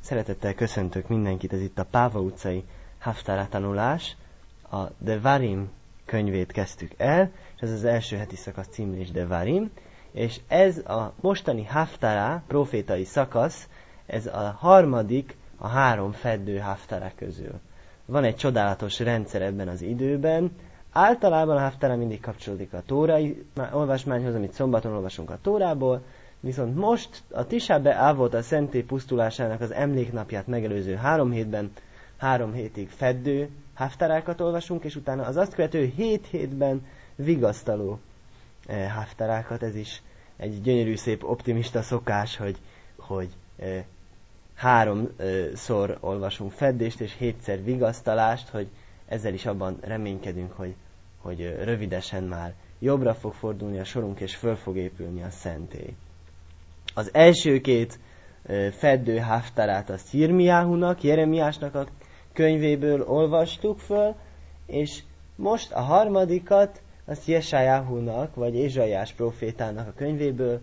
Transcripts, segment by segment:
Szeretettel köszöntök mindenkit, ez itt a Páva utcai Haftara tanulás. A Devarim könyvét kezdtük el, és ez az első heti szakasz címlés Devarim, és ez a mostani Haftara, profétai szakasz, ez a harmadik a 3 feddő Haftara közül. Van egy csodálatos rendszer ebben az időben. Általában a Haftara mindig kapcsolódik a tórai olvasmányhoz, amit szombaton olvasunk a Tórából, viszont most a Tisá B'Avot, a szentély pusztulásának az emléknapját megelőző 3 hétben, 3 hétig feddő haftarákat olvasunk, és utána az azt követő 7 hétben vigasztaló haftarákat. Ez is egy gyönyörű, szép, optimista szokás, hogy 3-szor olvasunk feddést, és 7-szer vigasztalást, hogy ezzel is abban reménykedünk, hogy rövidesen már jobbra fog fordulni a sorunk, és föl fog épülni a szentély. Az első 2 feddő haftarát azt Jeremiásnak a könyvéből olvastuk föl, és most a harmadikat azt Jesajáhunak, vagy Ézsaiás profétának a könyvéből.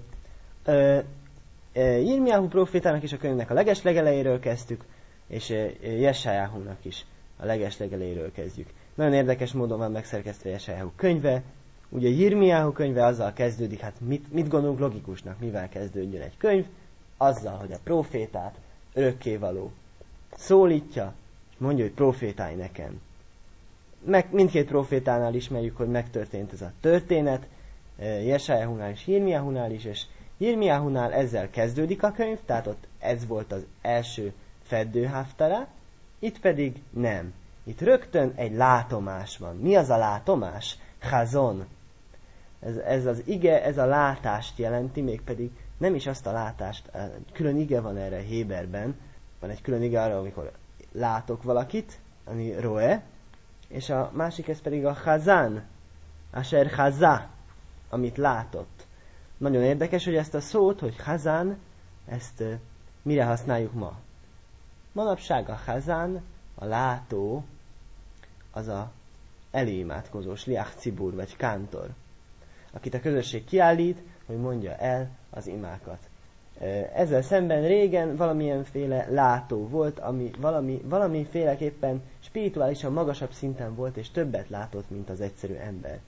Jeremiáhu profétának is a könyvnek a legeslegelejéről kezdtük, és Jesajáhunak is a legeslegelejéről kezdjük. Nagyon érdekes módon van megszerkesztve Jesajáhu könyve. Ugye Jeremiáhu könyve azzal kezdődik, hát mit gondolunk logikusnak, mivel kezdődjön egy könyv? Azzal, hogy a profétát örökkévaló szólítja, és mondja, hogy profétálj nekem. Mindkét profétánál ismerjük, hogy megtörtént ez a történet, Jesajáhunál és Jeremiáhunál is, és Jeremiáhunál ezzel kezdődik a könyv, tehát ott ez volt az első feddő haftara, itt pedig nem. Itt rögtön egy látomás van. Mi az a látomás? Chazon. Ez az ige, ez a látást jelenti, mégpedig nem is azt a látást, külön ige van erre Héberben, van egy külön ige arra, amikor látok valakit, ami roe, és a másik ez pedig a chazán, asher chazá, amit látott. Nagyon érdekes, hogy ezt a szót, hogy chazán, ezt mire használjuk ma? Manapság a chazán, a látó, az a előimádkozó, sliach cibur, vagy kántor, akit a közösség kiállít, hogy mondja el az imákat. Ezzel szemben régen valamilyenféle látó volt, ami valamiféleképpen spirituálisan magasabb szinten volt, és többet látott, mint az egyszerű ember.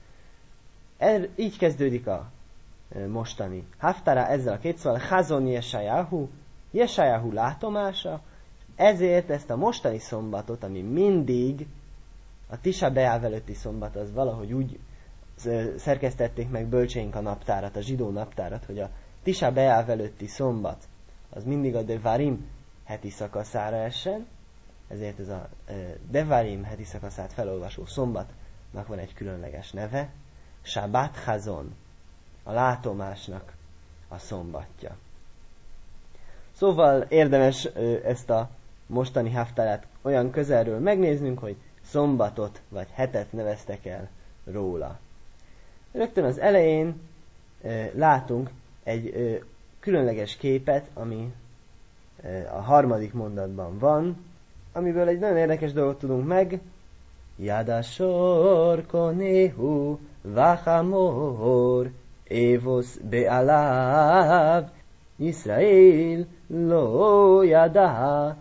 Így kezdődik a mostani haftara ezzel a 2 szóval, Chazon Jesajáhu látomása, ezért ezt a mostani szombatot, ami mindig a Tisá B'Av előtti szombat, az valahogy úgy szerkesztették meg bölcséink a naptárat, a zsidó naptárat, hogy a Tisá B'Av előtti szombat az mindig a Devarim heti szakaszára essen, ezért ez a Devarim heti szakaszát felolvasó szombatnak van egy különleges neve, Shabbat Chazon, a látomásnak a szombatja. Szóval érdemes ezt a mostani haftarát olyan közelről megnéznünk, hogy szombatot vagy hetet neveztek el róla. Rögtön az elején látunk egy különleges képet, ami a 3. mondatban van, amiből egy nagyon érdekes dolgot tudunk meg. Yadashor konehu vachamor evos be'alav Yisrael lo yada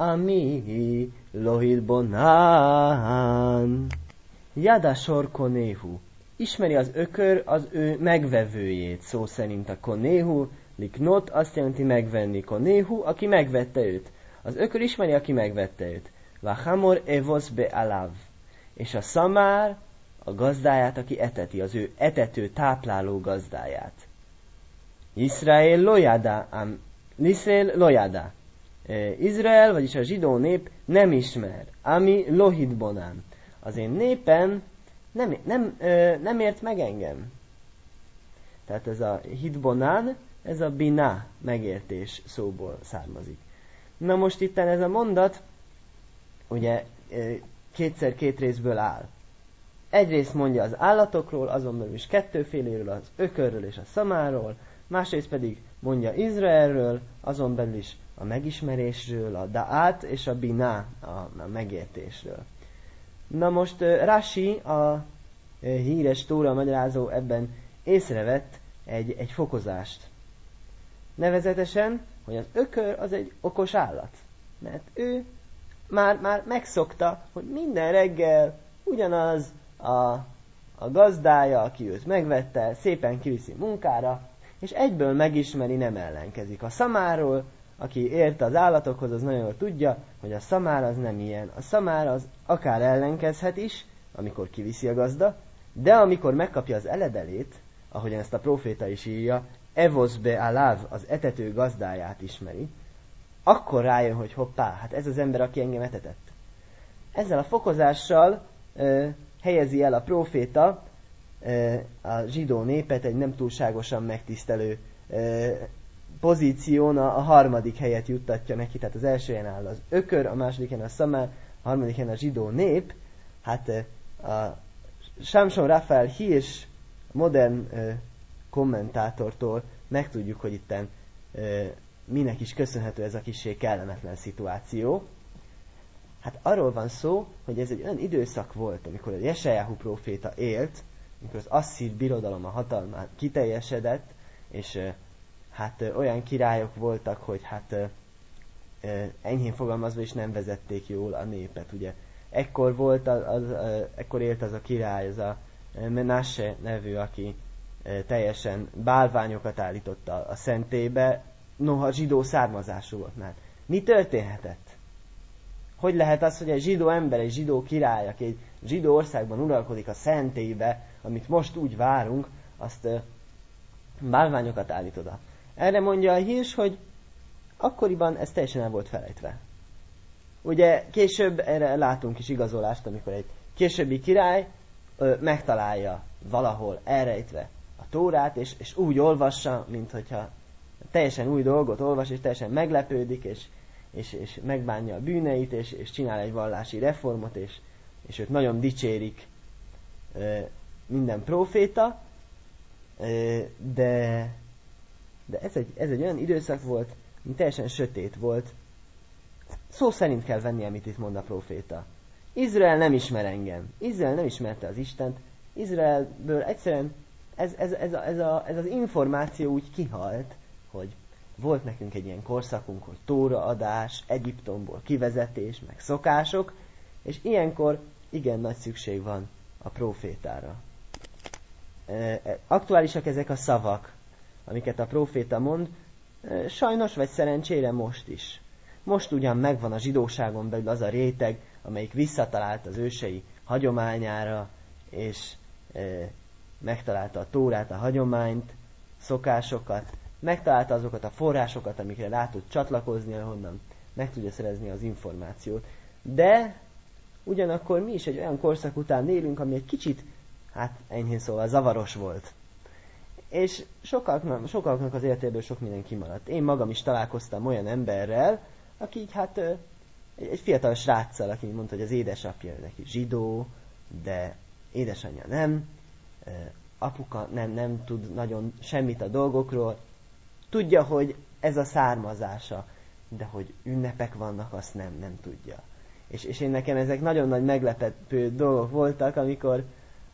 ami lohil bonan. Yadashor konehu. Ismeri az ökör az ő megvevőjét. Szó szerint a konéhu, liknot azt jelenti megvenni. Konéhu, aki megvette őt. Az ökör ismeri, aki megvette őt. Vachamor evos be'alav. És a szamár a gazdáját, aki eteti, az ő etető, tápláló gazdáját. Izrael lojada. Izrael, vagyis a zsidó nép nem ismer. Ami lohid bonán. Az én népem nem ért meg engem. Tehát ez a hidbonán, ez a biná megértés szóból származik. Na most itten ez a mondat, ugye 2 részből áll. Egyrészt mondja az állatokról, azon belül is 2-féléről, az ökörről és a szamáról, másrészt pedig mondja Izraelről, azon belül is a megismerésről, a da'at és a biná, a megértésről. Na most Rashi, a híres Tóra magyarázó ebben észrevett egy fokozást. Nevezetesen, hogy az ökör az egy okos állat. Mert ő már megszokta, hogy minden reggel ugyanaz a gazdája, aki őt megvette, szépen kiviszi munkára, és egyből megismeri, nem ellenkezik. A szamáról, aki ért az állatokhoz, az nagyon jól tudja, hogy a szamár az nem ilyen. A szamár az akár ellenkezhet is, amikor kiviszi a gazda, de amikor megkapja az eledelét, ahogyan ezt a próféta is írja, Evosbe Aláv, az etető gazdáját ismeri, akkor rájön, hogy hoppá, hát ez az ember, aki engem etetett. Ezzel a fokozással helyezi el a próféta a zsidó népet egy nem túlságosan megtisztelő pozíción, a harmadik helyet juttatja neki, tehát az első helyen áll az ökör, a második helyen a szamár, a harmadik helyen a zsidó nép. Hát a Samson Raphael Hirsch modern kommentátortól megtudjuk, hogy itten minek is köszönhető ez a kissé kellemetlen szituáció. Hát arról van szó, hogy ez egy olyan időszak volt, amikor a Jesajáhu próféta élt, amikor az asszír birodalom a hatalmán kiteljesedett, és hát olyan királyok voltak, hogy hát enyhén fogalmazva is nem vezették jól a népet, ugye. Ekkor élt az a király, az a Menasse nevű, aki teljesen bálványokat állította a szentélybe, noha zsidó származású volt már. Mi történhetett? Hogy lehet az, hogy egy zsidó ember, egy zsidó király, aki egy zsidó országban uralkodik a szentélybe, amit most úgy várunk, azt bálványokat állít oda. Erre mondja a Hirsch, hogy akkoriban ez teljesen el volt felejtve. Ugye később erre látunk is igazolást, amikor egy későbbi király megtalálja valahol elrejtve a Tórát, és úgy olvassa, mint hogyha teljesen új dolgot olvas, és teljesen meglepődik, és megbánja a bűneit, és csinál egy vallási reformot, és őt nagyon dicsérik minden próféta, de ez egy olyan időszak volt, mint teljesen sötét volt. Szó szerint kell venni, amit itt mond a próféta. Izrael nem ismer engem. Izrael nem ismerte az Istent. Izraelből egyszerűen ez az információ úgy kihalt, hogy volt nekünk egy ilyen korszakunk, hogy tóraadás, Egyiptomból kivezetés, meg szokások, és ilyenkor igen nagy szükség van a prófétára. Aktuálisak ezek a szavak, amiket a próféta mond, sajnos vagy szerencsére most is. Most ugyan megvan a zsidóságon belül az a réteg, amelyik visszatalált az ősei hagyományára, és megtalálta a Tórát, a hagyományt, szokásokat, megtalálta azokat a forrásokat, amikre rá tud csatlakozni, ahonnan meg tudja szerezni az információt. De ugyanakkor mi is egy olyan korszak után élünk, ami egy kicsit, hát enyhén szóval zavaros volt. És sokaknak az életéből sok minden kimaradt. Én magam is találkoztam olyan emberrel, aki így hát egy fiatal sráccal, aki mondta, hogy az édesapja neki zsidó, de édesanyja nem, apuka nem tud nagyon semmit a dolgokról, tudja, hogy ez a származása, de hogy ünnepek vannak, azt nem tudja. És én nekem ezek nagyon nagy meglepő dolgok voltak, amikor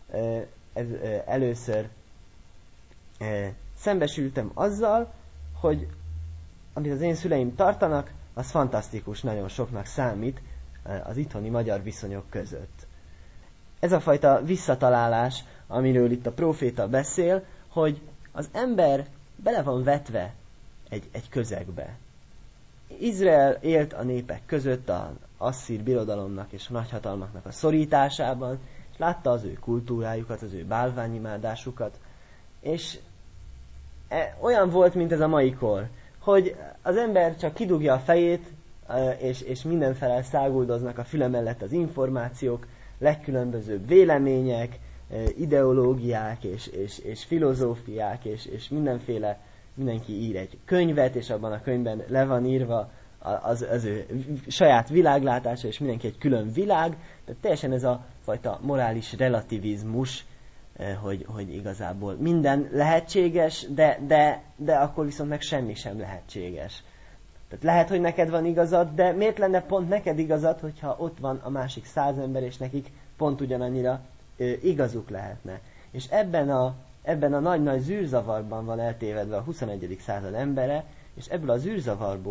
először szembesültem azzal, hogy amit az én szüleim tartanak, az fantasztikus, nagyon soknak számít az itthoni magyar viszonyok között. Ez a fajta visszatalálás, amiről itt a próféta beszél, hogy az ember bele van vetve egy közegbe. Izrael élt a népek között az asszír birodalomnak és a nagyhatalmaknak a szorításában, és látta az ő kultúrájukat, az ő bálványimádásukat, és olyan volt, mint ez a mai kor, hogy az ember csak kidugja a fejét, és mindenfele száguldoznak a füle mellett az információk, legkülönbözőbb vélemények, ideológiák, és filozófiák, és mindenki ír egy könyvet, és abban a könyvben le van írva az ő saját világlátása, és mindenki egy külön világ, tehát teljesen ez a fajta morális relativizmus, hogy igazából minden lehetséges, de akkor viszont meg semmi sem lehetséges. Tehát lehet, hogy neked van igazad, de miért lenne pont neked igazad, hogyha ott van a másik 100 ember, és nekik pont ugyanannyira igazuk lehetne. És ebben a nagy-nagy zűrzavarban van eltévedve a 21. század embere, és ebből a zűrzavarból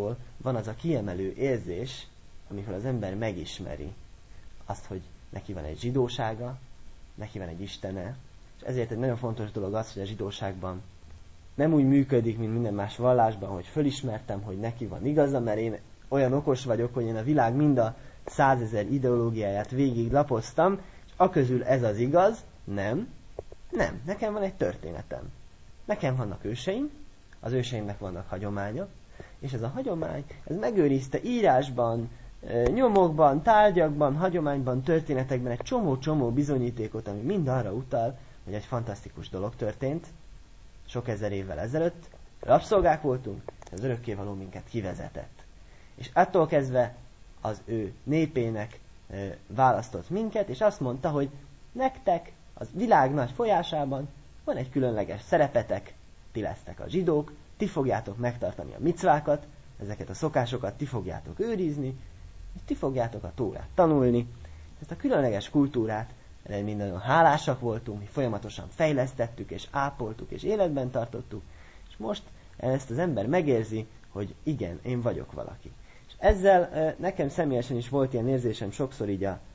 van az a kiemelő érzés, amikor az ember megismeri azt, hogy neki van egy zsidósága, neki van egy istene, és ezért egy nagyon fontos dolog az, hogy a zsidóságban nem úgy működik, mint minden más vallásban, hogy fölismertem, hogy neki van igaza, mert én olyan okos vagyok, hogy én a világ mind a 100 000 ideológiáját végig lapoztam, és aközül ez az igaz. Nem. Nekem van egy történetem. Nekem vannak őseim, az őseimnek vannak hagyományok, és ez a hagyomány, ez megőrizte írásban, nyomokban, tárgyakban, hagyományban, történetekben egy csomó bizonyítékot, ami mind arra utal, hogy egy fantasztikus dolog történt, sok ezer évvel ezelőtt, rabszolgák voltunk, az örökkévaló minket kivezetett. És attól kezdve az ő népének választott minket, és azt mondta, hogy nektek az világ nagy folyásában van egy különleges szerepetek, ti lesztek a zsidók, ti fogjátok megtartani a micvákat, ezeket a szokásokat ti fogjátok őrizni, és ti fogjátok a Tórát tanulni. Ezt a különleges kultúrát, erre mi nagyon hálásak voltunk, mi folyamatosan fejlesztettük, és ápoltuk, és életben tartottuk, és most ezt az ember megérzi, hogy igen, én vagyok valaki. És ezzel nekem személyesen is volt ilyen érzésem sokszor így a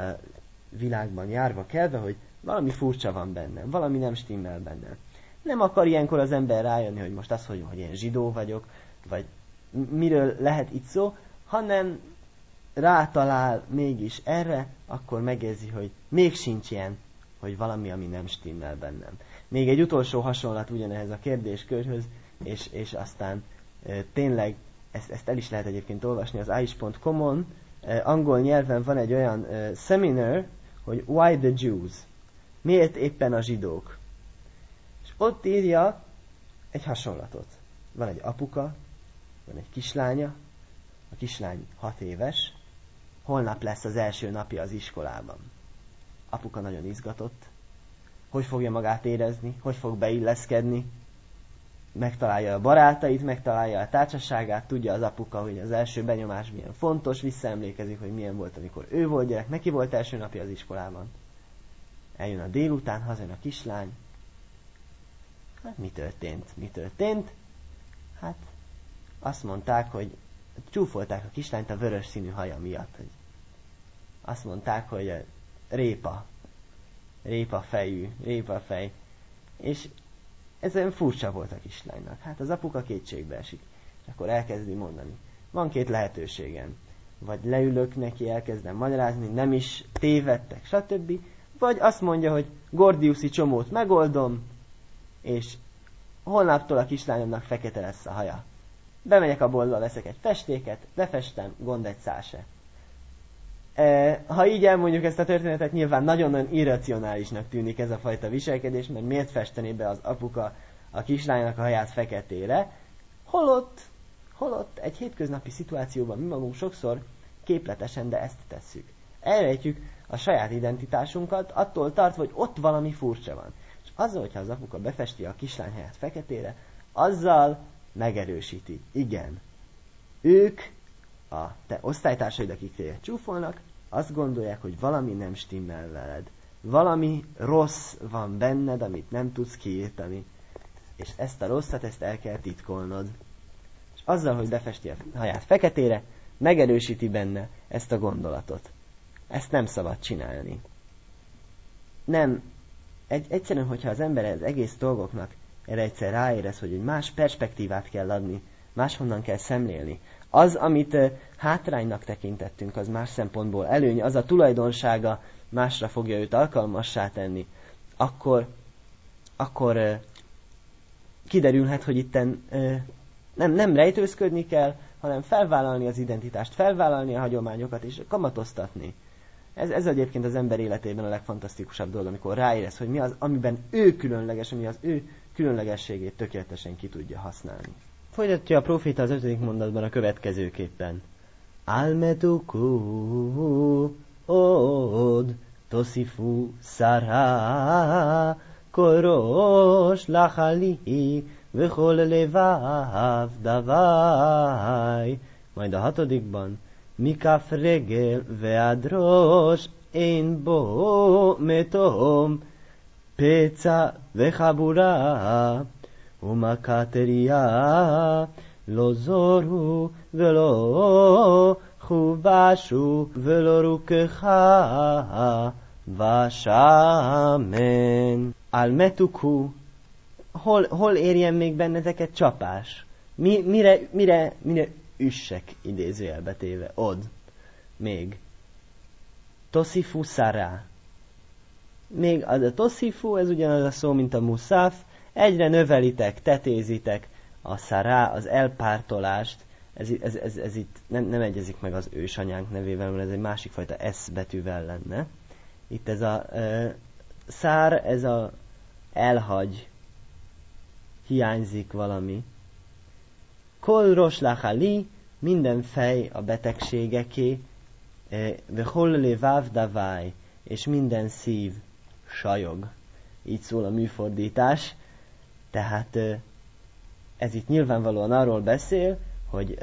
világban járva kelve, hogy valami furcsa van bennem, valami nem stimmel bennem. Nem akar ilyenkor az ember rájönni, hogy most azt mondjuk, hogy én zsidó vagyok, vagy miről lehet itt szó, hanem rátalál mégis erre, akkor megérzi, hogy még sincs ilyen, hogy valami, ami nem stimmel bennem. Még egy utolsó hasonlat ugyanehhez a kérdéskörhöz, és aztán tényleg ezt el is lehet egyébként olvasni az aish.com-on. Angol nyelven van egy olyan seminar, hogy Why the Jews? Miért éppen a zsidók? És ott írja egy hasonlatot. Van egy apuka, van egy kislánya, a kislány 6 éves, holnap lesz az első napja az iskolában. Apuka nagyon izgatott, hogy fogja magát érezni, hogy fog beilleszkedni, megtalálja a barátait, megtalálja a társaságát, tudja az apuka, hogy az első benyomás milyen fontos, visszaemlékezik, hogy milyen volt, amikor ő volt gyerek, neki volt első napja az iskolában. Eljön a délután, hazajön a kislány. Hát mi történt? Hát azt mondták, hogy csúfolták a kislányt a vörös színű haja miatt. Azt mondták, hogy répa fej. És ez olyan furcsa volt a kislánynak. Hát az apuka kétségbe esik. És akkor elkezdi mondani. Van 2 lehetőségem. Vagy leülök neki, elkezdem magyarázni, nem is tévedtek, stb. Vagy azt mondja, hogy gordiuszi csomót megoldom, és holnaptól a kislányomnak fekete lesz a haja. Bemegyek a boltba, veszek egy festéket, lefestem, gond egy szál se. Ha így elmondjuk ezt a történetet, nyilván nagyon-nagyon irracionálisnak tűnik ez a fajta viselkedés, mert miért festené be az apuka a kislánynak a haját feketére, holott egy hétköznapi szituációban mi magunk sokszor képletesen, de ezt tesszük. Elrejtjük a saját identitásunkat, attól tartva, hogy ott valami furcsa van. És azzal, hogyha az apuka befesti a kislány haját feketére, azzal megerősíti. Igen, ők, a te osztálytársaid, akik téged csúfolnak, azt gondolják, hogy valami nem stimmel veled. Valami rossz van benned, amit nem tudsz kiírtani. És ezt a rosszat, ezt el kell titkolnod. És azzal, hogy befesti a haját feketére, megerősíti benne ezt a gondolatot. Ezt nem szabad csinálni. Nem. Egyszerűen, hogyha az ember az egész dolgoknak erre egyszer ráérez, hogy egy más perspektívát kell adni, máshonnan kell szemlélni. Az, amit hátránynak tekintettünk, az más szempontból előny, az a tulajdonsága másra fogja őt alkalmassá tenni, akkor kiderülhet, hogy itten nem rejtőzködni kell, hanem felvállalni az identitást, felvállalni a hagyományokat és kamatoztatni. Ez egyébként az ember életében a legfantasztikusabb dolog, amikor ráérez, hogy mi az, amiben ő különleges, ami az ő különlegességét tökéletesen ki tudja használni. Folytatja a próféta az 5. mondatban a következőképpen. Almetuku od tosifu szará koros lachali vechol levav davai. Majd a 6. Mikaf regel veadros én bo metom פצע וחבורה ומכת ראייה lo zoru velo chuvashu velo rukecha vasamen. Almetuku, hol érjen még benneteket csapás? Mire üssek, idézőjelbe téve, od, még. Tosifu szará. Még az a tosifu, ez ugyanaz a szó, mint a muszaf, egyre növelitek, tetézitek a szará, az elpártolást, ez itt nem egyezik meg az ősanyánk nevével, mert ez egy másik fajta S betűvel lenne. Itt ez a szár, ez a elhagy, hiányzik valami. Kol roslachali, minden fej a betegségeké, vehol levav davai, és minden szív sajog. Így szól a műfordítás. Tehát ez itt nyilvánvalóan arról beszél, hogy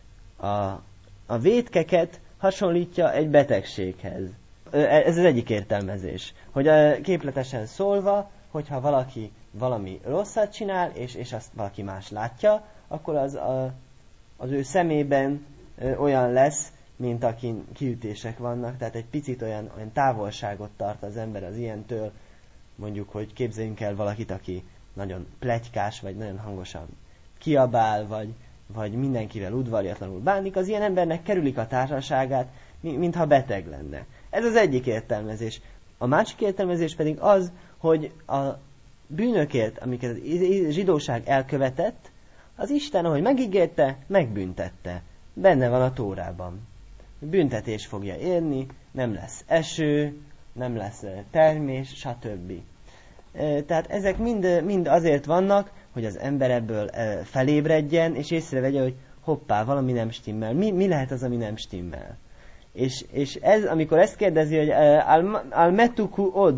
a vétkeket hasonlítja egy betegséghez. Ez az egyik értelmezés. Hogy képletesen szólva, hogyha valaki valami rosszat csinál, és azt valaki más látja, akkor az ő szemében olyan lesz, mint akin kiütések vannak, tehát egy picit olyan távolságot tart az ember az ilyentől, mondjuk, hogy képzeljünk el valakit, aki nagyon pletykás, vagy nagyon hangosan kiabál, vagy mindenkivel udvariatlanul bánik, az ilyen embernek kerülik a társaságát, mintha beteg lenne. Ez az egyik értelmezés. A másik értelmezés pedig az, hogy a bűnökért, amiket a zsidóság elkövetett, az Isten, ahogy megígérte, megbüntette. Benne van a Tórában. Büntetés fogja érni, nem lesz eső, nem lesz termés, stb. Tehát ezek mind azért vannak, hogy az ember ebből felébredjen, és észrevegye, hogy hoppá, valami nem stimmel. Mi lehet az, ami nem stimmel? És ez, amikor ezt kérdezi, hogy al-metuku od,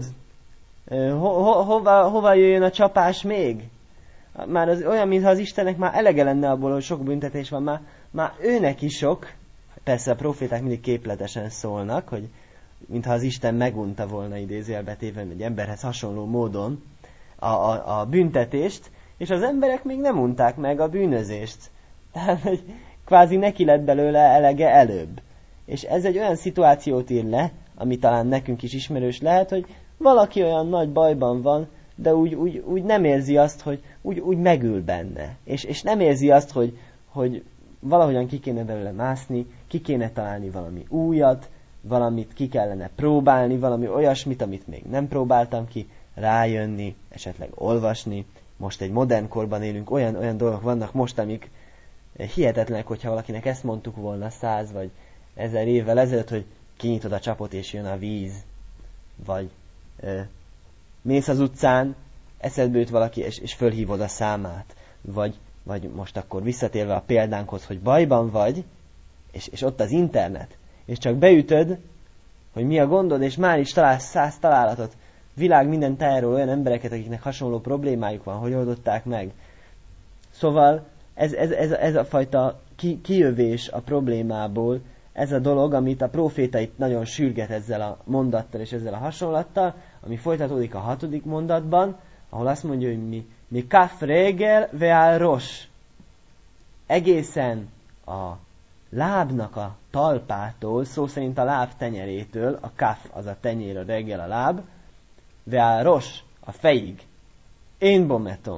hova jöjjön a csapás még? Már az olyan, mintha az Istennek már elege lenne abból, hogy sok büntetés van, már őnek is sok. Persze a proféták mindig képletesen szólnak, hogy mintha az Isten megunta volna idézőjelbe téve egy emberhez hasonló módon a büntetést, és az emberek még nem unták meg a bűnözést. Tehát, hogy kvázi neki lett belőle elege előbb. És ez egy olyan szituációt ír le, ami talán nekünk is ismerős lehet, hogy valaki olyan nagy bajban van, de úgy nem érzi azt, hogy úgy megül benne. És nem érzi azt, hogy valahogyan ki kéne belőle mászni, ki kéne találni valami újat, valamit ki kellene próbálni, valami olyasmit, amit még nem próbáltam ki, rájönni, esetleg olvasni. Most egy modern korban élünk, olyan dolgok vannak most, amik hihetetlenek, hogyha valakinek ezt mondtuk volna 100 vagy 1000 évvel ezelőtt, hogy kinyitod a csapot és jön a víz, vagy mész az utcán, eszedbe jut valaki, és fölhívod a számát, vagy most akkor visszatérve a példánkhoz, hogy bajban vagy, és ott az internet, és csak beütöd, hogy mi a gondod, és már is találsz 100 találatot, világ minden tájáról olyan embereket, akiknek hasonló problémájuk van, hogy oldották meg. Szóval ez a fajta kijövés a problémából, ez a dolog, amit a próféta itt nagyon sürget ezzel a mondattal és ezzel a hasonlattal, ami folytatódik a 6. mondatban, ahol azt mondja, hogy mi kaf régel veál ros. Egészen a lábnak a talpától, szó szerint a láb tenyerétől, a kaf az a tenyér, a regel a láb, veál ros, a fejig. Én bometom.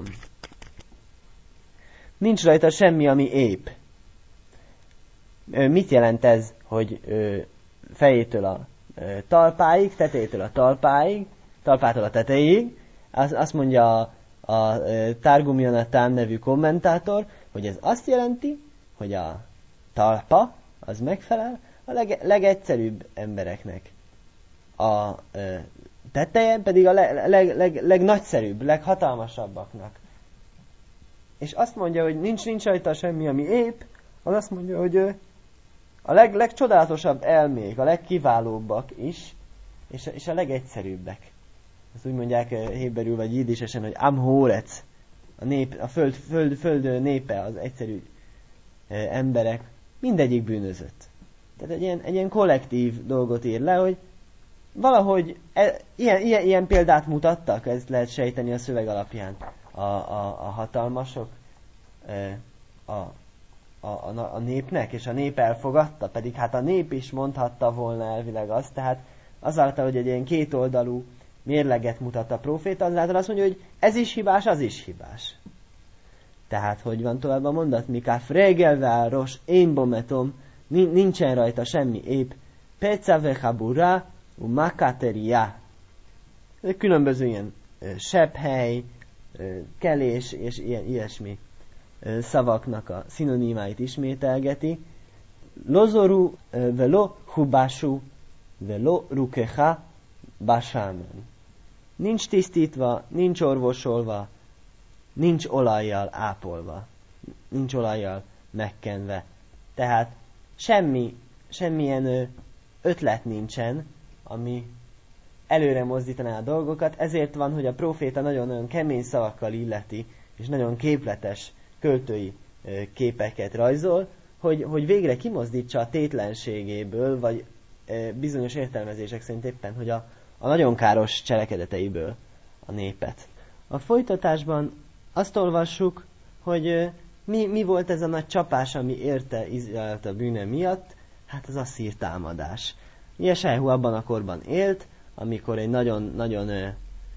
Nincs rajta semmi, ami épp. Mit jelent ez, hogy fejétől a talpáig, tetejétől a talpáig, talpától a tetejéig? Azt mondja a Targum Jonatán nevű kommentátor, hogy ez azt jelenti, hogy a talpa az megfelel a legegyszerűbb embereknek. A teteje pedig a legnagyszerűbb, leghatalmasabbaknak. És azt mondja, hogy nincs rajta semmi, ami épp, az azt mondja, hogy a legcsodálatosabb elmék, a legkiválóbbak is, és a legegyszerűbbek. Ezt úgy mondják héberül vagy jiddisesen, hogy Amhórec, a föld népe, az egyszerű emberek, mindegyik bűnözött. Tehát egy ilyen kollektív dolgot ír le, hogy valahogy ilyen példát mutattak, ezt lehet sejteni a szöveg alapján. A hatalmasok, a népnek, és a nép elfogadta, pedig hát a nép is mondhatta volna elvileg azt, tehát azáltal, hogy egy ilyen kétoldalú mérleget mutat a próféta, azáltal azt mondja, hogy ez is hibás, az is hibás. Tehát, hogy van tovább a mondat? Miká fregelváros, én bometom, nincsen rajta semmi épp, peca vechabura, makateria. Különböző ilyen sebhely, kelés és ilyesmi szavaknak a szinonimáit ismételgeti. Lozoru velo hubású velo rukeha basámen. Nincs tisztítva, nincs orvosolva, nincs olajjal ápolva, nincs olajjal megkenve. Tehát semmilyen ötlet nincsen, ami előre mozdítaná a dolgokat, ezért van, hogy a próféta nagyon-nagyon kemény szavakkal illeti, és nagyon képletes költői képeket rajzol, hogy végre kimozdítsa a tétlenségéből, vagy bizonyos értelmezések szerint éppen, hogy a nagyon káros cselekedeteiből a népet. A folytatásban azt olvassuk, hogy mi volt ez a nagy csapás, ami érte Izraelt a bűne miatt? Hát az asszír támadás. Jesaihu abban a korban élt, amikor egy nagyon-nagyon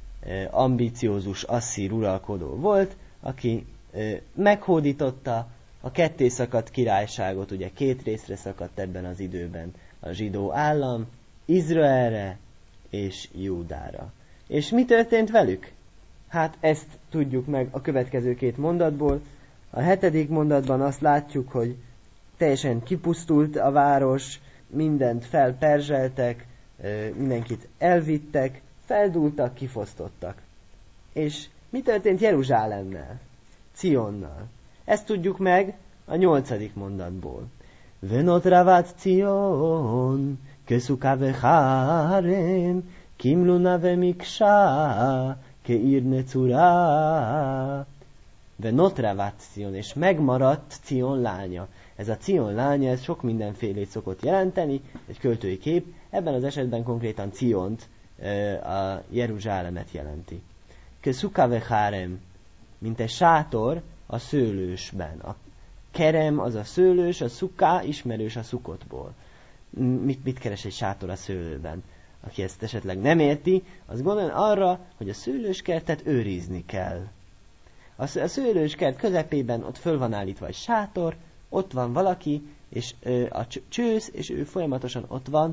ambiciózus asszír uralkodó volt, aki meghódította a kettészakadt királyságot, ugye 2 részre szakadt ebben az időben a zsidó állam, Izraelre és Júdára. És mi történt velük? Hát ezt tudjuk meg a következő 2 mondatból. A 7. mondatban azt látjuk, hogy teljesen kipusztult a város, mindent felperzseltek, mindenkit elvittek, feldúltak, kifosztottak. És mi történt Jeruzsálemmel? Cionnal? Ezt tudjuk meg a 8. mondatból. Venotravat Cion, kesuka vecharem, kimluna vemiksa, keir necura. Venotravat Cion, és megmaradt Cion lánya. Ez a Cion lánya, ez sok mindenfélét szokott jelenteni, egy költői kép, ebben az esetben konkrétan Ciont, a Jeruzsálemet jelenti. Kesuka vecharem, mint egy sátor a szőlősben. A kerem az a szőlős, a szuká ismerős a szukotból. Mit keres egy sátor a szőlőben? Aki ezt esetleg nem érti, az gondoljon arra, hogy a szőlőskertet őrizni kell. A szőlőskert közepében ott föl van állítva egy sátor, ott van valaki, és a csősz, és ő folyamatosan ott van,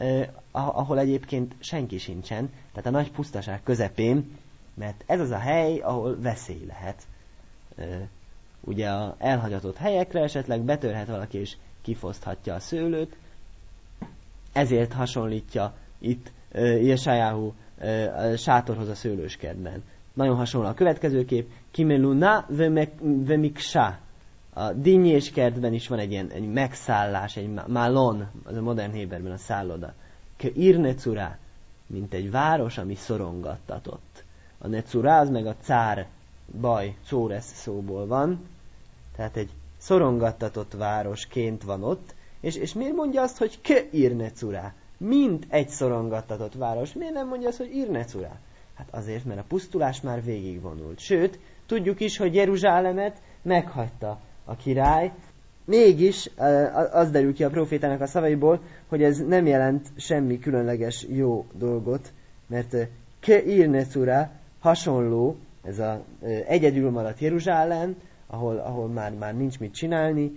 ahol egyébként senki sincsen, tehát a nagy pusztaság közepén, mert ez az a hely, ahol veszély lehet. Ugye a elhagyatott helyekre esetleg betörhet valaki, és kifoszthatja a szőlőt, ezért hasonlítja itt Jesaihu sátorhoz a szőlőskertben. Nagyon hasonló a következő kép, Kimeluna vemiksa. A dinnyéskertben is van egy ilyen egy megszállás, egy malon, az a modern héberben a szálloda. Keir necura, mint egy város, ami szorongattatott. A necura az meg a cár, baj, czóresz szóból van, tehát egy szorongattatott városként van ott, és miért mondja azt, hogy keir necura, mint egy szorongattatott város, miért nem mondja azt, hogy ir necura? Hát azért, mert a pusztulás már végigvonult. Sőt, tudjuk is, hogy Jeruzsálemet meghagyta a király, mégis az derül ki a profétának a szavaiból, hogy ez nem jelent semmi különleges jó dolgot, mert keir necura hasonló, ez az egyedül maradt Jeruzsálem, ahol már nincs mit csinálni,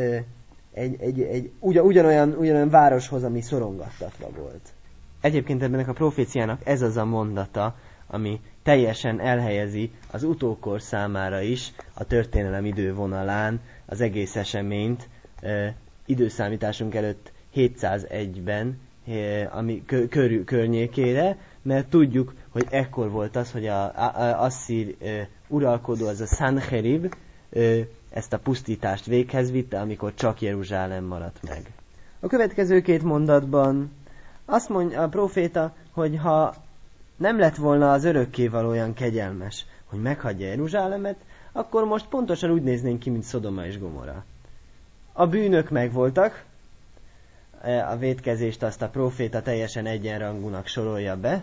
ugyanolyan városhoz, ami szorongattatva volt. Egyébként ebben a proféciának ez az a mondata, ami teljesen elhelyezi az utókor számára is a történelem idővonalán az egész eseményt, időszámításunk előtt 701-ben, ami környékére, mert tudjuk, hogy ekkor volt az, hogy az asszír uralkodó, az a Sanherib, ezt a pusztítást véghez vitte, amikor csak Jeruzsálem maradt meg. A következő 2 mondatban azt mondja a próféta, hogy ha nem lett volna az örökkévaló olyan kegyelmes, hogy meghagyja Jeruzsálemet, akkor most pontosan úgy néznénk ki, mint Szodoma és Gomora. A bűnök megvoltak, a vétkezést azt a próféta teljesen egyenrangúnak sorolja be,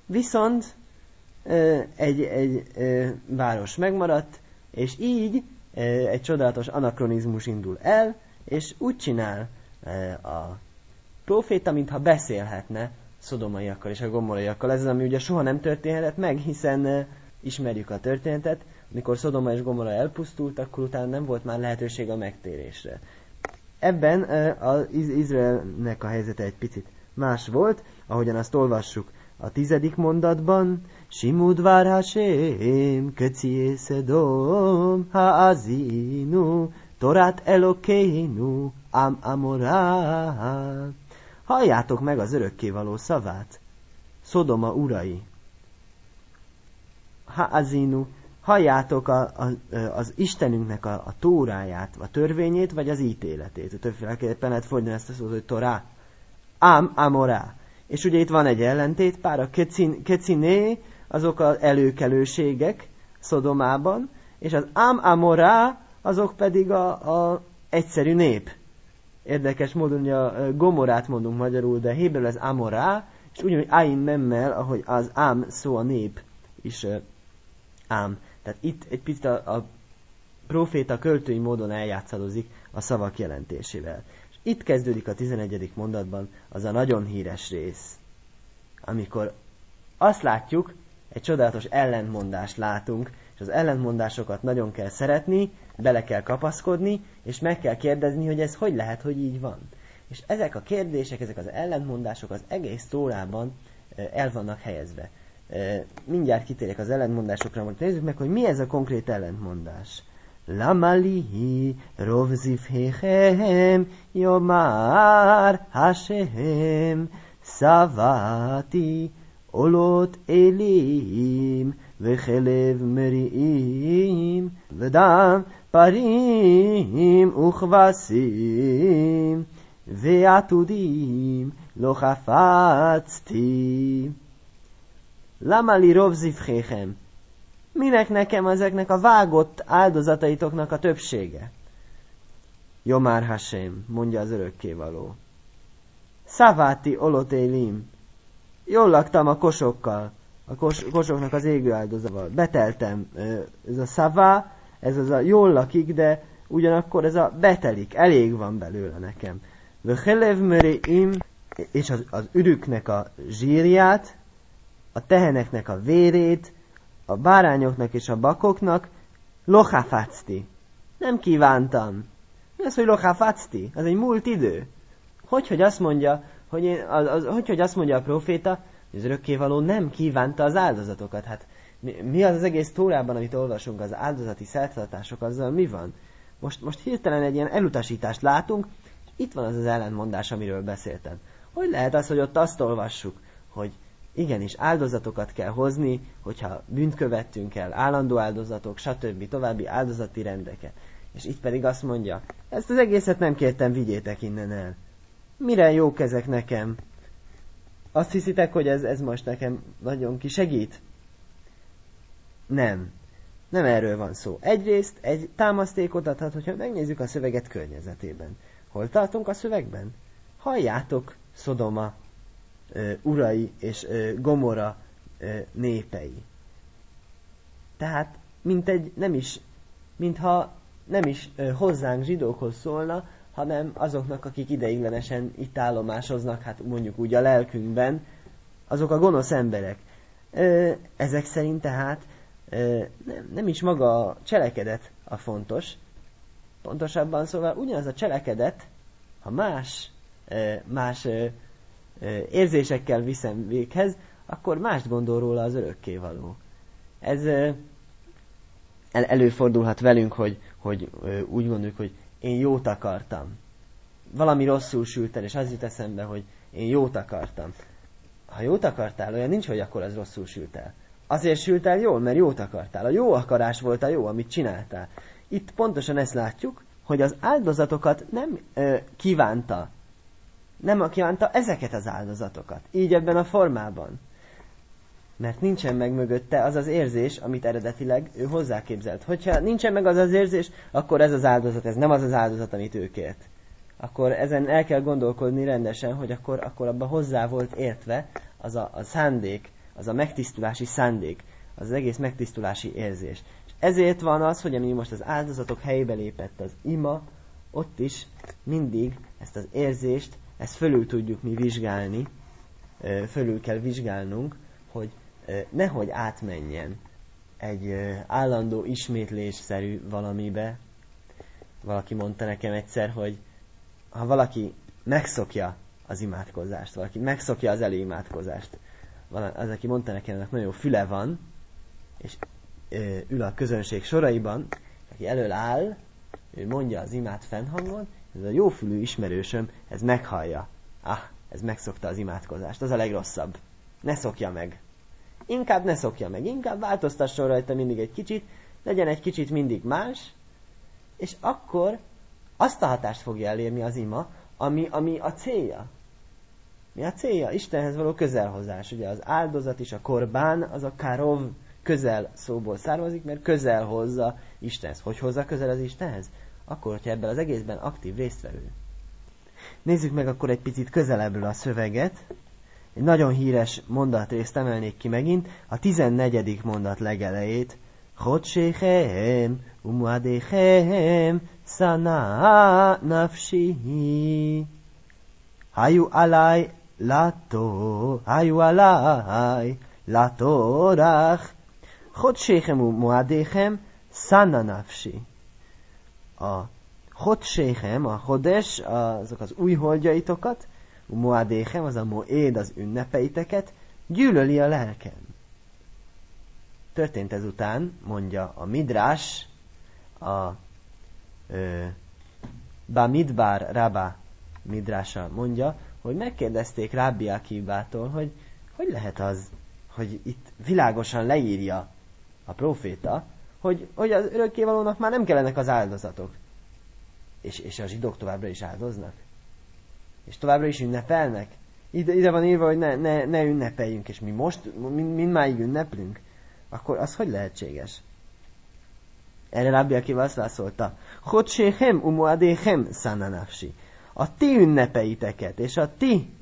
viszont egy város megmaradt, és így egy csodálatos anakronizmus indul el, és úgy csinál a próféta, mintha beszélhetne szodomaiakkal és a gomoraiakkal. Ez az, ami ugye soha nem történhetett meg, hiszen ismerjük a történetet, amikor Szodoma és Gomorra elpusztult, akkor utána nem volt már lehetőség a megtérésre. Ebben az Izraelnek a helyzete egy picit más volt, ahogyan azt olvassuk a 10. mondatban. Simudvar Hashem, keci Szedom, ha'azinu, Torát Elokeinu, am amorá. Halljátok meg az örökkévaló szavát, Szodoma urai. Ha'azinu, halljátok az Istenünknek a tóráját, a törvényét, vagy az ítéletét. Többféleképpen lehet fordítani ezt a szót, hogy Torá. Am amorá. És ugye itt van egy ellentét, pár a keciné, azok az előkelőségek Szodomában, és az am amorá, azok pedig a egyszerű nép. Érdekes módon, ugye a Gomorát mondunk magyarul, de héberül ez amorá, és ugyanúgy ain memmel, ahogy az am szó a nép is ám. Tehát itt egy picit a próféta költői módon eljátszadozik a szavak jelentésével. És itt kezdődik a 11. mondatban az a nagyon híres rész, amikor azt látjuk, egy csodálatos ellentmondást látunk, és az ellentmondásokat nagyon kell szeretni, bele kell kapaszkodni, és meg kell kérdezni, hogy ez hogy lehet, hogy így van. És ezek a kérdések, ezek az ellentmondások az egész Tórában el vannak helyezve. Mindjárt kitérek az ellentmondásokra, most nézzük meg, hogy mi ez a konkrét ellentmondás. Lamalihi rovzifhechem yomar Hashem szavati olot elim vechelev meriim v'dam parim uchvasim ve'atudim lo chafatzti. Lamali rovzifhechem. Minek nekem ezeknek a vágott áldozataitoknak a többsége? Jomár Hashem, mondja az örökkévaló. Szaváti olotélim. Jól laktam a kosokkal, a kosoknak az égő áldozatával. Beteltem. Ez a szavá, ez az a jól lakik, de ugyanakkor ez a betelik. Elég van belőle nekem. Vechelev mereim, és az ürüknek a zsírját, a teheneknek a vérét, a bárányoknak és a bakoknak, lochafacti. Nem kívántam. Mi az, hogy lochafacti? Az egy múlt idő. Hogy azt mondja, hogy azt mondja a próféta, hogy az örökkévaló nem kívánta az áldozatokat. Hát mi az egész Tórában, amit olvasunk, az áldozati szertartások, azzal mi van? Most hirtelen egy ilyen elutasítást látunk, és itt van az az ellentmondás, amiről beszéltem. Hogy lehet az, hogy ott azt olvassuk, hogy igenis, áldozatokat kell hozni, hogyha bűnt követtünk el, állandó áldozatok, stb. További áldozati rendeket. És itt pedig azt mondja, ezt az egészet nem kértem, vigyétek innen el. Mire jók ezek nekem? Azt hiszitek, hogy ez most nekem nagyon kisegít? Nem. Nem erről van szó. Egyrészt egy támasztékot adhat, hogyha megnézzük a szöveget környezetében. Hol tartunk a szövegben? Halljátok, Szodoma urai és Gomorra népei. Tehát, mintha nem is hozzánk zsidókhoz szólna, hanem azoknak, akik ideiglenesen itt állomásoznak, hát mondjuk úgy a lelkünkben, azok a gonosz emberek. Ezek szerint tehát nem is maga a cselekedet a fontos, pontosabban szóval ugyanaz a cselekedet, ha más érzésekkel viszem véghez, akkor mást gondol róla az örökkévaló. Ez előfordulhat velünk, hogy úgy gondoljuk, hogy én jót akartam. Valami rosszul sült el, és az jut eszembe, hogy én jót akartam. Ha jót akartál, olyan nincs, hogy akkor az rosszul sült el. Azért sült el jól, mert jót akartál. A jó akarás volt a jó, amit csináltál. Itt pontosan ezt látjuk, hogy az áldozatokat nem kívánta. Nem kívánta ezeket az áldozatokat. Így ebben a formában. Mert nincsen meg mögötte az az érzés, amit eredetileg ő hozzáképzelt. Hogyha nincsen meg az az érzés, akkor ez az áldozat, ez nem az az áldozat, amit ő kért. Akkor ezen el kell gondolkodni rendesen, hogy akkor abban hozzá volt értve az a szándék, az a megtisztulási szándék, az egész megtisztulási érzés. És ezért van az, hogy ami most az áldozatok helyébe lépett az ima, ott is mindig ezt az érzést, ezt fölül tudjuk mi vizsgálni, fölül kell vizsgálnunk, hogy nehogy átmenjen egy állandó ismétlésszerű valamibe. Valaki mondta nekem egyszer, hogy ha valaki megszokja az imádkozást, valaki megszokja az előimádkozást, az, aki mondta nekem, ennek nagyon jó füle van, és ül a közönség soraiban, aki elől áll, ő mondja az imát fennhangon, ez a jófülű ismerősöm, ez meghallja. Ez megszokta az imádkozást, az a legrosszabb. Ne szokja meg. Inkább ne szokja meg, inkább változtasson rajta mindig egy kicsit, legyen egy kicsit mindig más, és akkor azt a hatást fogja elérni az ima, ami a célja. Mi a célja? Istenhez való közelhozás. Ugye az áldozat is, a korbán, az a karov, közel szóból származik, mert közel hozza Istenhez. Hogy hozza közel az Istenhez? Akkor, hogyha ebben az egészben aktív résztvevő. Nézzük meg akkor egy picit közelebbről a szöveget. Egy nagyon híres mondatrészt emelnék ki megint, a 14. mondat legelejét. Chodshechem umuadechem sana nafshi hayu alai latorach Chodshechem umuadechem sana nafshi. A Chodshechem, a Hodes, azok az új holdjaitokat, Moadéchem, az a Moéd, az ünnepeiteket, gyűlöli a lelkem. Történt ezután, mondja a Midrás, a Bamidbar Rabba Midrása mondja, hogy megkérdezték Rabbi Akibától, hogy lehet az, hogy itt világosan leírja a próféta, hogy az örökkévalónak már nem kellenek az áldozatok. És a zsidók továbbra is áldoznak? És továbbra is ünnepelnek? Ide van írva, hogy ne ünnepeljünk, és mi most mindmáig ünneplünk? Akkor az hogy lehetséges? Erre Rabbi Akiva azt válaszolta, Chodshechem umuadéchem szananafsi. A ti ünnepeiteket, és a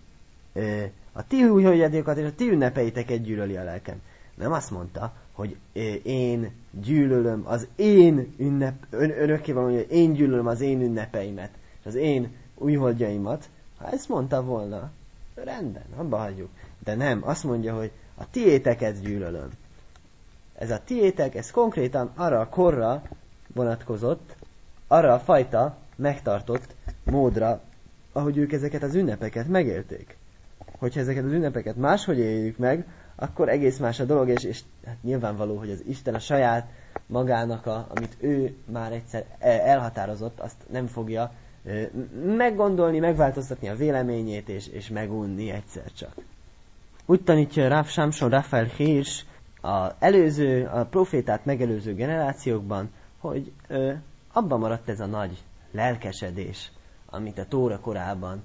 ti újhogyadékokat, és a ti ünnepeiteket gyűlöli a lelkem. Nem azt mondta, hogy én gyűlölöm az én örökkévaló, hogy én gyűlölöm az én ünnepeimet, és az én újholdjaimat. Ha ezt mondta volna, rendben, abba hagyjuk. De nem, azt mondja, hogy a tiéteket gyűlölöm. Ez a tiétek, ez konkrétan arra a korra vonatkozott, arra a fajta megtartott módra, ahogy ők ezeket az ünnepeket megélték. Hogyha ezeket az ünnepeket máshogy éljük meg, akkor egész más a dolog, és hát nyilvánvaló, hogy az Isten a saját magának, amit ő már egyszer elhatározott, azt nem fogja meggondolni, megváltoztatni a véleményét, és megunni egyszer csak. Úgy tanítja Rav Samson Raphael Hirsch a profétát megelőző generációkban, hogy abban maradt ez a nagy lelkesedés, amit a Tóra korában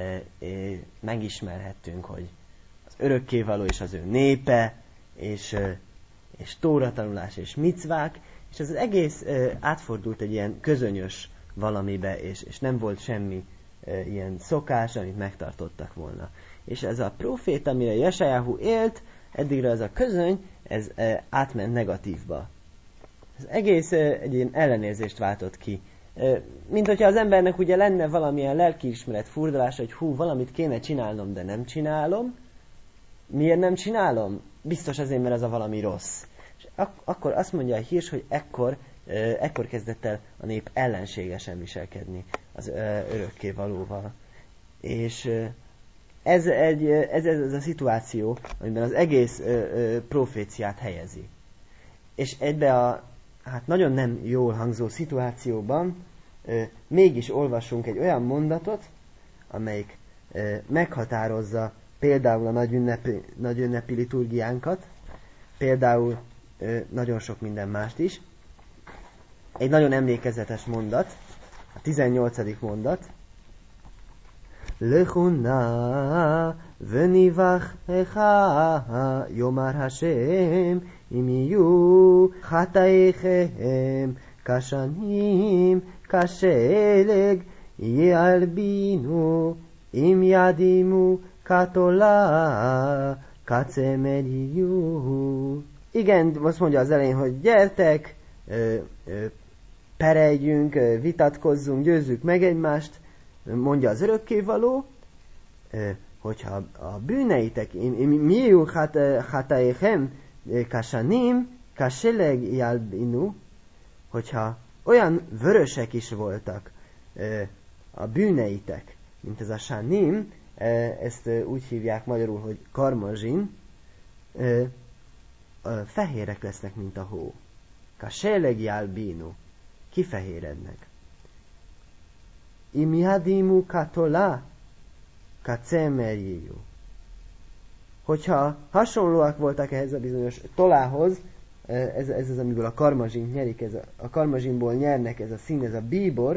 megismerhettünk, hogy az örökkévaló és az ő népe, és Tóra tanulás és micvák, és ez az egész átfordult egy ilyen közönyös valamibe, és nem volt semmi ilyen szokás, amit megtartottak volna. És ez a profét, amire Jesajáhu élt, eddigre ez a közöny, ez átment negatívba. Ez egész egy ilyen ellenérzést váltott ki. Mint hogyha az embernek ugye lenne valamilyen lelkiismeret furdalás, hogy valamit kéne csinálnom, de nem csinálom. Miért nem csinálom? Biztos azért, mert ez a valami rossz. És akkor azt mondja a Hirsch, hogy ekkor kezdett el a nép ellenségesen viselkedni az örökkévalóval. És ez a szituáció, amiben az egész proféciát helyezi. És ebbe a nagyon nem jól hangzó szituációban mégis olvasunk egy olyan mondatot, amelyik meghatározza például a nagy ünnepi liturgiánkat, például nagyon sok minden mást is. Egy nagyon emlékezetes mondat, a 18. mondat. Lechuna v'nivach echa yomar Hashem im yiyu chataechem kashanim kasheleg yalbinu im yadimu katola kacemel yiyu. Igen, azt mondja az elején, hogy gyertek, pereljünk, vitatkozzunk, győzzük meg egymást, mondja az örökkévaló, hogyha a bűneitek, miu hataechem kasanim kaseleg yalbinu, hogyha olyan vörösek is voltak a bűneitek, mint ez a sanim, ezt úgy hívják magyarul, hogy karmazsin, fehérek lesznek, mint a hó. Kaseleg yalbinu, kifehérednek. Imihadimu katola, kacemerjiu. Hogyha hasonlóak voltak ehhez a bizonyos tolához, ez az, amiből a karmazsint nyerik, a karmazsinból nyernek ez a szín, ez a bíbor,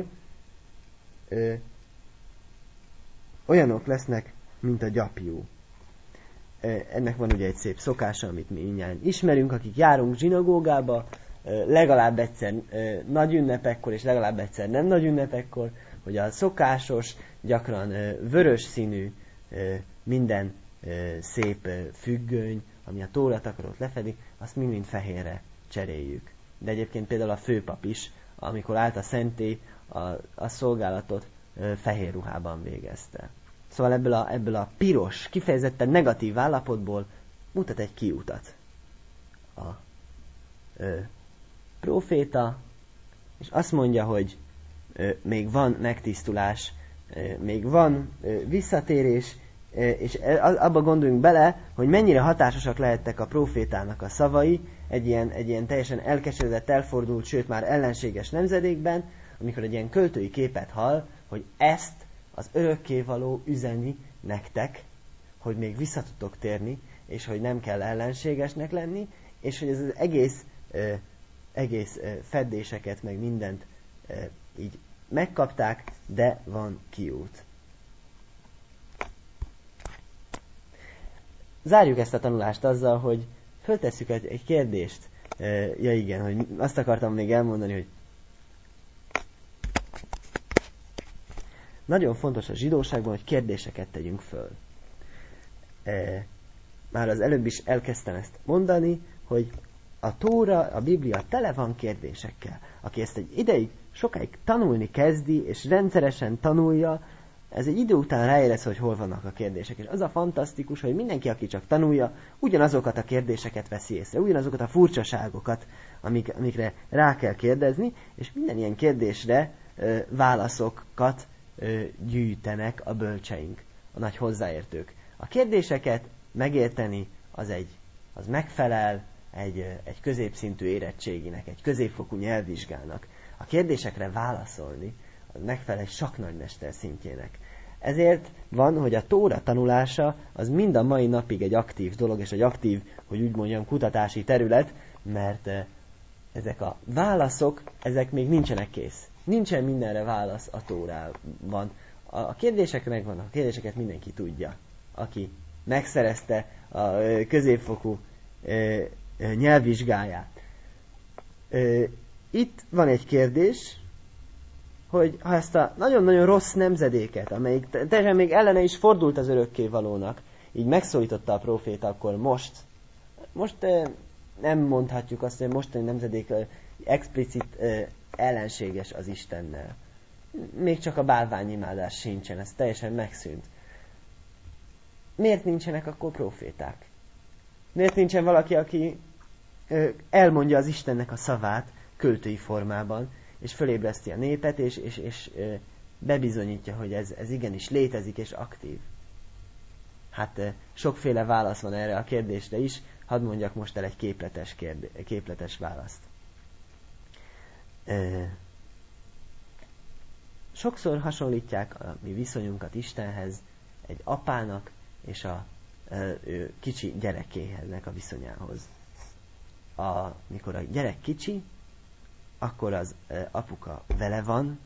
olyanok lesznek, mint a gyapjú. Ennek van ugye egy szép szokása, amit mi mindjárt ismerünk, akik járunk zsinagógába, legalább egyszer nagy ünnepekkor, és legalább egyszer nem nagy ünnepekkor, hogy a szokásos, gyakran vörös színű minden szép függöny, ami a tóratakarót lefedi, azt mind fehérre cseréljük. De egyébként például a főpap is, amikor állt a szentély, a szolgálatot fehér ruhában végezte. Szóval ebből a piros, kifejezetten negatív állapotból mutat egy kiutat a próféta, és azt mondja, hogy még van megtisztulás, még van visszatérés, és abba gondoljunk bele, hogy mennyire hatásosak lehettek a prófétának a szavai egy ilyen teljesen elkeseredett, elfordult, sőt már ellenséges nemzedékben, amikor egy ilyen költői képet hall, hogy ezt az örökkévaló üzeni nektek, hogy még vissza tudtok térni, és hogy nem kell ellenségesnek lenni, és hogy ez az egész feddéseket, meg mindent így megkapták, de van kiút. Zárjuk ezt a tanulást azzal, hogy föltesszük egy kérdést. Ja igen, hogy azt akartam még elmondani, hogy nagyon fontos a zsidóságban, hogy kérdéseket tegyünk föl. Már az előbb is elkezdtem ezt mondani, hogy a Tóra, a Biblia tele van kérdésekkel. Aki ezt egy ideig, sokáig tanulni kezdi, és rendszeresen tanulja, ez egy idő után ráérez, hogy hol vannak a kérdések. És az a fantasztikus, hogy mindenki, aki csak tanulja, ugyanazokat a kérdéseket veszi észre, ugyanazokat a furcsaságokat, amikre rá kell kérdezni, és minden ilyen kérdésre válaszokat gyűjtenek a bölcseink, a nagy hozzáértők. A kérdéseket megérteni az megfelel egy középszintű érettséginek, egy középfokú nyelvvizsgának. A kérdésekre válaszolni az megfelel egy saknagymester szintjének. Ezért van, hogy a Tóra tanulása az mind a mai napig egy aktív dolog, és egy aktív, hogy úgy mondjam, kutatási terület, mert ezek a válaszok, ezek még nincsenek kész. Nincsen mindenre válasz a Tórában. A kérdések megvannak, a kérdéseket mindenki tudja. Aki megszerezte a középfokú nyelvvizsgáját. Itt van egy kérdés, hogy ha ezt a nagyon-nagyon rossz nemzedéket, amelyik teljesen még ellene is fordult az örökkévalónak, így megszólította a próféta, akkor most nem mondhatjuk azt, hogy a mostani nemzedék explicit ellenséges az Istennel. Még csak a bálványimádás sincsen, ez teljesen megszűnt. Miért nincsenek akkor próféták? Miért nincsen valaki, aki elmondja az Istennek a szavát költői formában, és fölébreszti a népet, és bebizonyítja, hogy ez igenis létezik, és aktív? Hát sokféle válasz van erre a kérdésre is, hadd mondjak most el egy képletes választ. Sokszor hasonlítják a mi viszonyunkat Istenhez egy apának és a kicsi gyerekéhez a viszonyához. Mikor a gyerek kicsi, akkor az apuka vele van,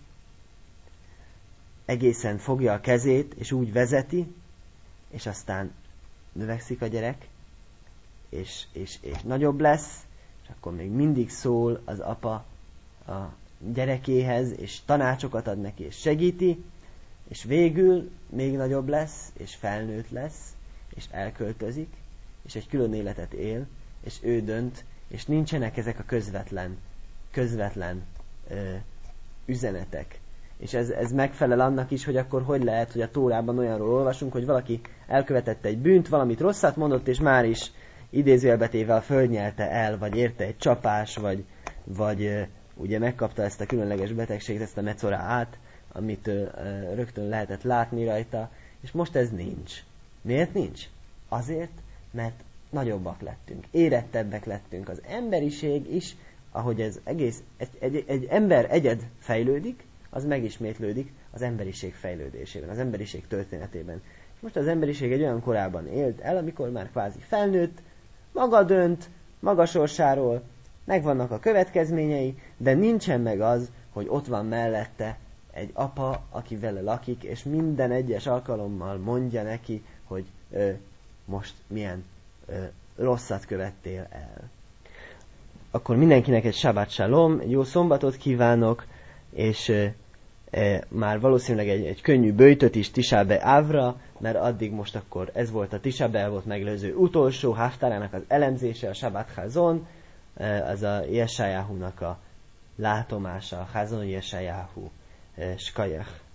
egészen fogja a kezét, és úgy vezeti, és aztán növekszik a gyerek, és nagyobb lesz, és akkor még mindig szól az apa a gyerekéhez, és tanácsokat ad neki, és segíti, és végül még nagyobb lesz, és felnőtt lesz, és elköltözik, és egy külön életet él, és ő dönt, és nincsenek ezek a közvetlen közvetlen üzenetek. És ez megfelel annak is, hogy akkor hogy lehet, hogy a Tórában olyanról olvasunk, hogy valaki elkövetett egy bűnt, valamit rosszat mondott, és már is idézőjelbetével földnyelte el, vagy érte egy csapás, vagy ugye megkapta ezt a különleges betegséget, ezt a mecorát, amit rögtön lehetett látni rajta, és most ez nincs. Miért nincs? Azért, mert nagyobbak lettünk, érettebbek lettünk. Az emberiség is, ahogy ez egész, egy ember egyed fejlődik, az megismétlődik az emberiség fejlődésében, az emberiség történetében. És most az emberiség egy olyan korában élt el, amikor már kvázi felnőtt, maga dönt, maga sorsáról, megvannak a következményei, de nincsen meg az, hogy ott van mellette egy apa, aki vele lakik, és minden egyes alkalommal mondja neki, hogy most milyen rosszat követtél el. Akkor mindenkinek egy Shabbat Shalom, jó szombatot kívánok, és már valószínűleg egy könnyű böjtöt is Tisha B'Avra, mert addig most akkor ez volt a Tisha B'Avot megelőző utolsó haftárának az elemzése, a Shabbat Chazon, az a Jesajáhunak a látomása, a Chazon Jesajáhu, Skajach.